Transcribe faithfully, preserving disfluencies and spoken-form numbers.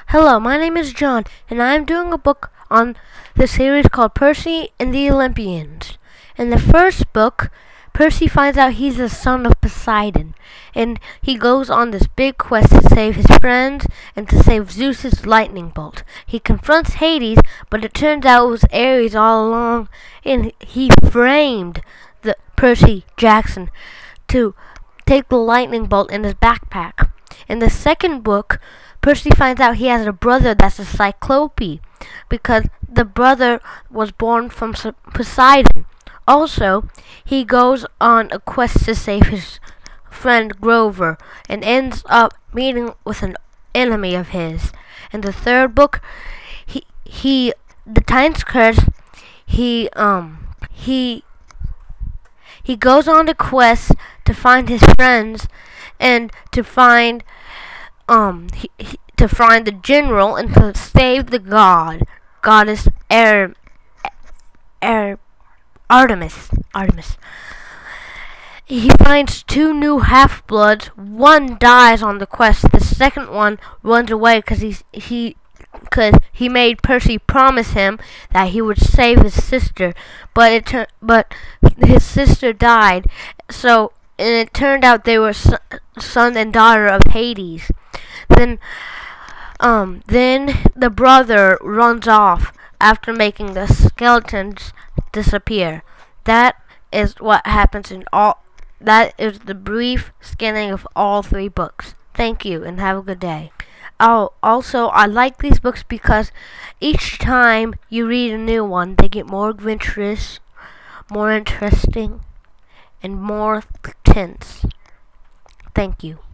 Hello, my name is John, and I am doing a book on the series called Percy and the Olympians. In the first book, Percy finds out he's the son of Poseidon, and he goes on this big quest to save his friends and to save Zeus's lightning bolt. He confronts Hades, but it turns out it was Ares all along, and he framed the Percy Jackson to take the lightning bolt in his backpack. In the second book, Percy finds out he has a brother that's a Cyclope because the brother was born from Poseidon. Also, he goes on a quest to save his friend Grover and ends up meeting with an enemy of his. In the third book, he he the Titan's Curse, he um he he goes on a quest to find his friends and to find um he, he, to find the general and to save the god goddess Air, Air Artemis Artemis. He finds two new half-bloods. One dies on the quest. The second one runs away because he's he because he made Percy promise him that he would save his sister, but it tur- but his sister died. So and it turned out they were son, son and daughter of Hades. Then, um, then the brother runs off after making the skeletons disappear. That is what happens in all. That is the brief scanning of all three books. Thank you, and have a good day. Oh, also, I like these books because each time you read a new one, they get more adventurous, more interesting, and more tense. Thank you.